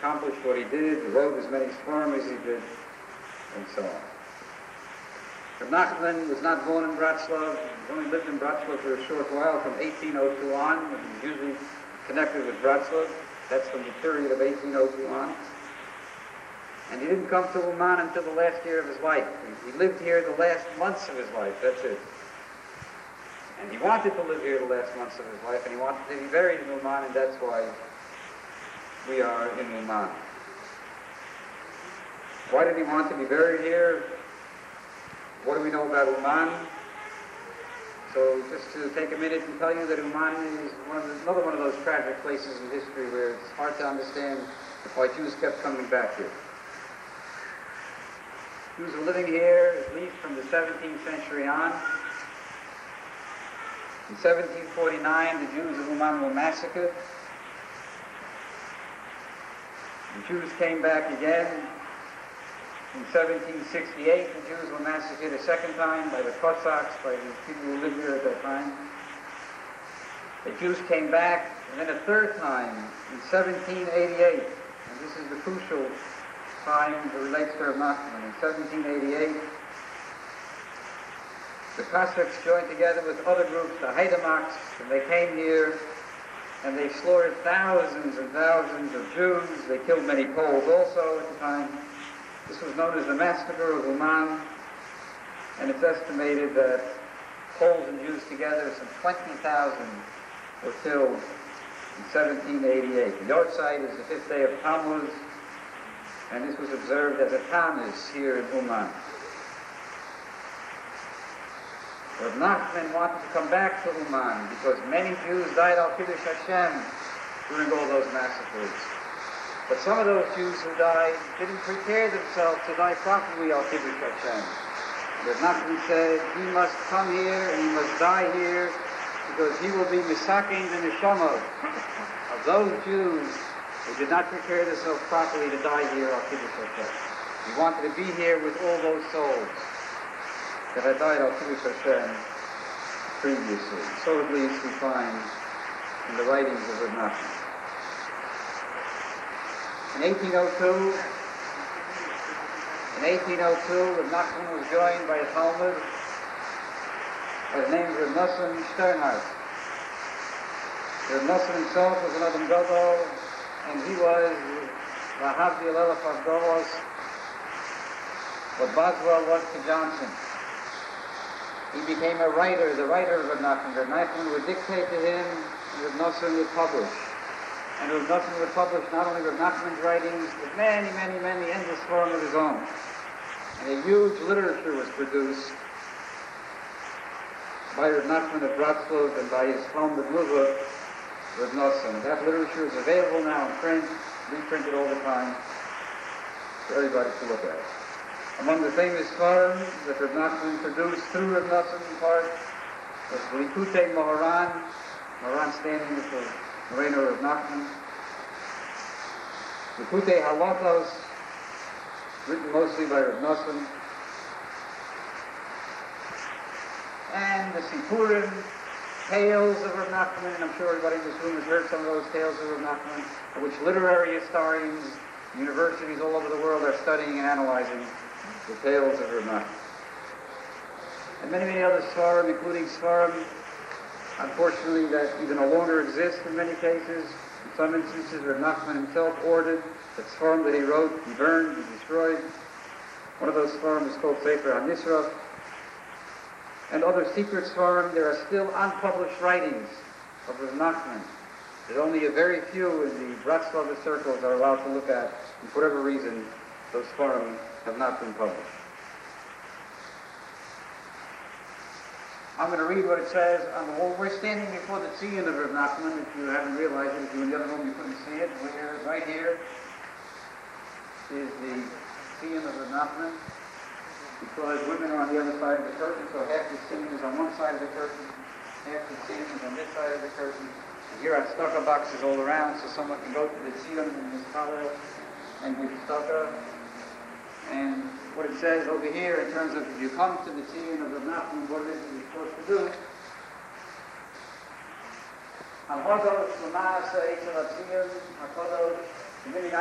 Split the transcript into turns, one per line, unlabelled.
accomplished what he did, he wrote as many Sforim as he did, and so on. Reb Nachman was not born in Bratslav. He only lived in Bratslav for a short while, from 1802 on, when he was usually connected with Bratslav. That's from the period of 1802 on. And he didn't come to Uman until the last year of his life. He lived here the last months of his life, that's it. And he wanted to live here the last months of his life, and he wanted to be buried in Uman, and that's why we are in Uman. Why did he want to be buried here? What do we know about Uman? So just to take a minute and tell you that Uman is another one of those tragic places in history where it's hard to understand why Jews kept coming back here. Jews were living here at least from the 17th century on. In 1749, the Jews of Uman were massacred. The Jews came back again. In 1768, the Jews were massacred a second time by the Cossacks, by the people who lived here at that time. The Jews came back, and then a third time in 1788, and this is the crucial time that relates to Reb Nachman. In 1788, the Cossacks joined together with other groups, the Haidamaks, and they came here and they slaughtered thousands and thousands of Jews. They killed many Poles also at the time. This was known as the Massacre of Uman, and it's estimated that Poles and Jews together, some 20,000 were killed in 1788. The yahrzeit is the 5th day of Tammuz, and this was observed as a Tammuz here in Uman. Reb Nachman wanted to come back to Uman because many Jews died al Kiddush Hashem during all those massacres. But some of those Jews who died didn't prepare themselves to die properly al Kiddush Hashem. Reb Nachman said, he must come here and he must die here because he will be misaking the neshama of those Jews who did not prepare themselves properly to die here al Kiddush Hashem. He wanted to be here with all those souls that had died al Kiddush Hashem previously. So at least we find in the writings of Reb Nachman. In 1802, Reb Nachman was joined by a Talmud by the name of Reb Nosson Sternhardt. Reb Nosson himself was an Adam Gadol, and he was Lahavdil Elef Havdalos, what Boswell was to Johnson. He became a writer, the writer of Reb Nachman. Reb Nachman would dictate to him, and Reb Nosson would publish. And Reb Nosson would publish not only Reb Nachman's writings, but many endless form of his own. And a huge literature was produced by Reb Nachman of Bratslav and by his Talmud Luva, Reb Nosson. That literature is available now in print, reprinted all the time, for everybody to look at. Among the famous Sforim that Reb Nachman produced through Reb Nosson in part was the Likutei Moharan, Moharan standing for Moreno Reb Nachman. Likutei Halatos, written mostly by Reb Nosson. And the Sipurim, tales of Reb Nachman, and I'm sure everybody in this room has heard some of those tales of Reb Nachman, which literary historians, universities all over the world are studying and analyzing the tales of Reb Nachman. And many other Sforim, including Sforim, unfortunately, that even no longer exist in many cases. In some instances, Reb Nachman himself ordered that Sforim that he wrote be burned, be destroyed. One of those Sforim is called Sefer HaNisraf. And other secret Sforim, there are still unpublished writings of Reb Nachman. There's only a very few in the Bratslav circles are allowed to look at, and for whatever reason, those Sforim have not been published. I'm going to read what it says on the wall. We're standing before the Tzion of Reb Nachman. If you haven't realized it, if you were in the other room, you couldn't see it. Right here is the Tzion of Reb Nachman, because women are on the other side of the curtain, so half the Tzion is on one side of the curtain, half the Tzion is on this side of the curtain. And here are stucco boxes all around, so someone can go to the Tzion in this color and give stucco. And what it says over here in terms of if you come to the Tzion of Reb Nachman, what it is you're supposed to do. Al-Hodosh, L'Maaseh, Eitzel HaTzion, HaKodosh,